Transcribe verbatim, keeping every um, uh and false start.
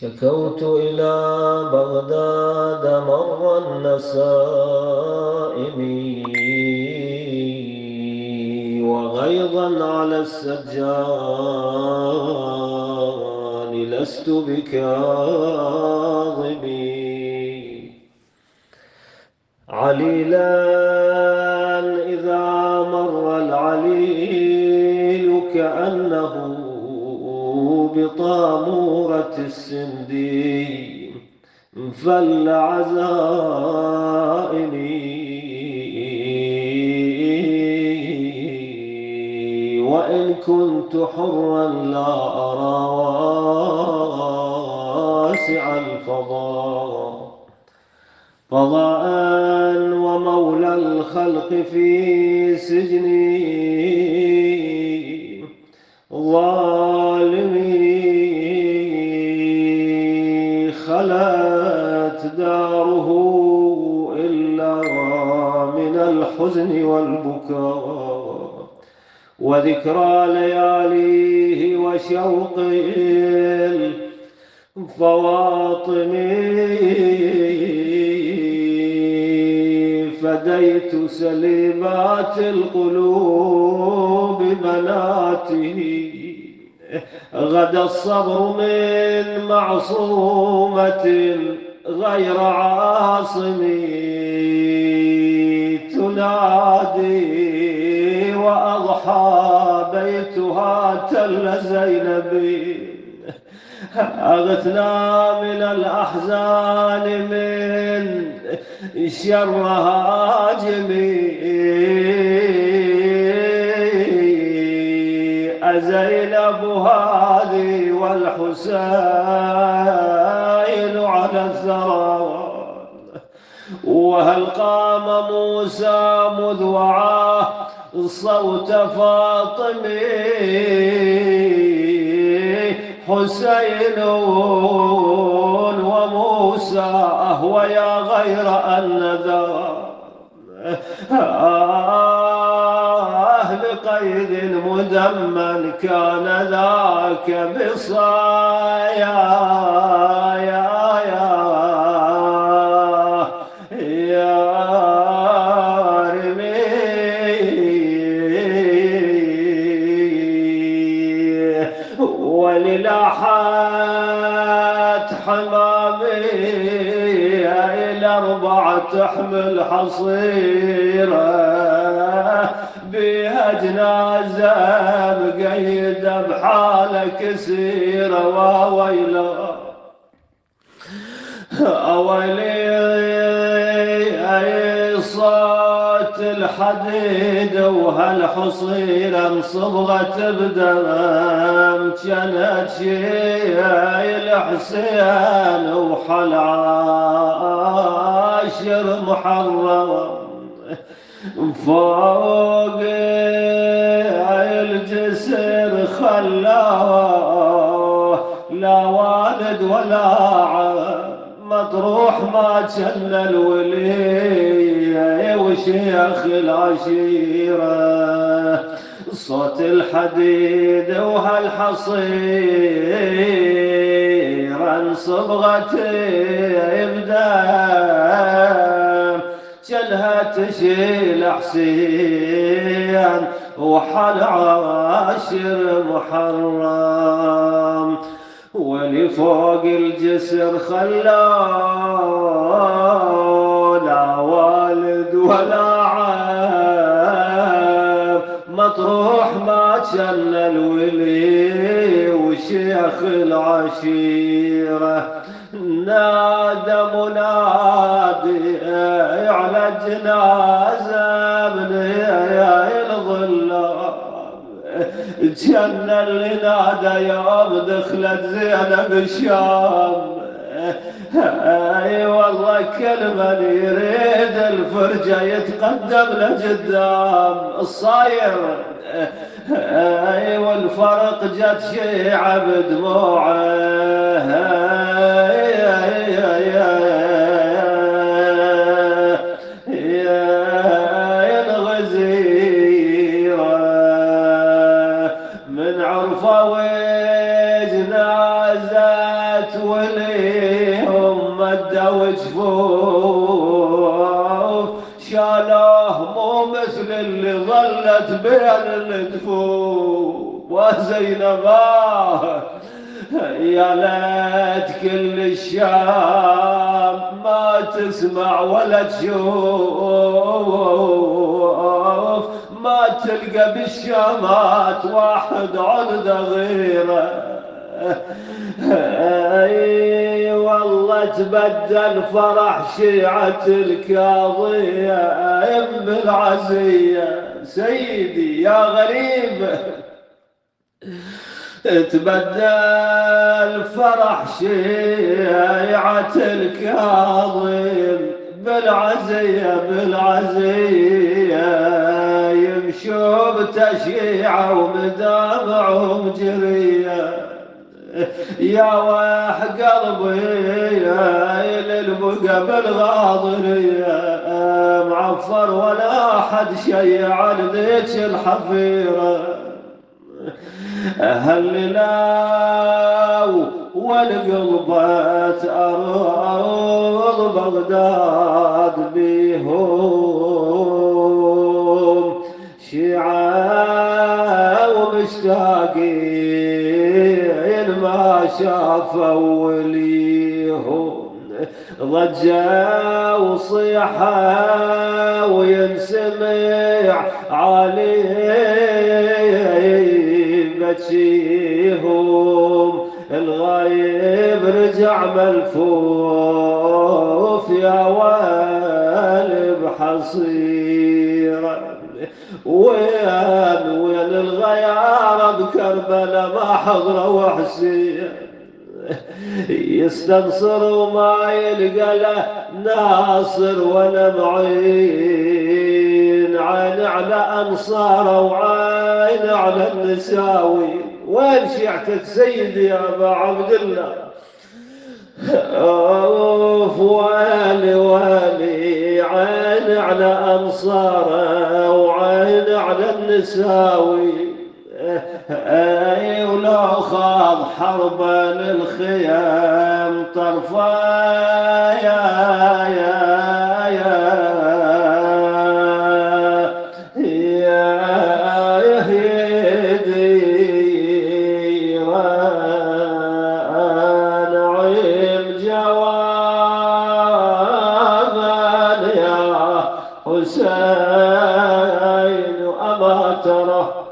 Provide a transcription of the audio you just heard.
شكوت إلى بغداد مر النسائم وغيظا على السجان لست بكاظم عليلا إذا مر العليل كأنه بطامورة السندي فل عزائمي وإن كنت حرا لا أرى واسع الفضاء فضاء ومولى الخلق في سجني ظالمي خلت داره إلا من الحزن والبكاء وذكرى لياليه وشوق الفواطم فديت سليمات القلوب بناته غدا الصبر من معصومة غير عاصم تنادي وأضحى بيتها تل زينب أغثنا من الأحزان من شر هاجمي أزينب هذه والحسين على الثرى وهل قام موسى مذ وعاه صوت فاطمي حسين وموسى أهويا غير أن ذا أهل قيد مدمن كان ذاك بصايا يا يا يا رمي وللاحات حمامي إلى أربعة تحمل حصيرة بها جنازة مقيدة بحالة كسيرة وويلا أويلي أي صوت الحديد وهالحصيرة صبغت بدم كانت شيء الحسين وحل عاشر محرم فوق الجسر خلاه لا والد ولا عم مطروح ما جن الولي وشيخ العشيرة صوت الحديد وهالحصيرة صبغت بدم جلها تشيل حسين وحل عاشر محرم ولي فوق الجسر خلاه لا والد ولا عام مطروح ما جن الولي وشيخ العشيرة نادى منادي على الجنازة من الظلام جن اللي نادى يوم دخلت زينب الشام اي والله كل من يريد الفرجة يتقدم لقدام الصاير اي والفرق جت شيعة بدموعه من عرفه وجنازات بدوا جفوف شالوه مو مثل اللي ظلت بين الجفوف. وزينباه يا ليت كل الشام ما تسمع ولا تشوف، ما تلقى بالشامات واحد عنده غيره. اي والله تبدل فرح شيعة الكاظية ام العزية. سيدي يا غريب تبدل فرح شيعة الكاظم بالعزية بالعزية، يمشوا بتشيعة ومدامعهم جرية. يا واح قلبي للبقى بالغاضرية معفر ولا حد شيع لذيك الحفيرة. هللاو والقلبات أرض بغداد بيهم شيعة ومشتاقين ما شافوا وليهم. ضجة وصيحة وينسمع عليه بتشيهم. الغايب رجع ملفوف يا والب حصيرة. وين وين الغيارة بكربلاء ما حضروا حسين يستنصر وما يلقى له ناصر ولا معين. عين على أنصاره وعين على النساوي. وين شيعتك سيدي يا أبا عبد الله؟ أوف والي والي عين على أنصاره وعين على النساوي. اي ولو خاض حربا للخيام طرفا يا يا يا يا يهدي نعيم جوابا يا حسين أما ترى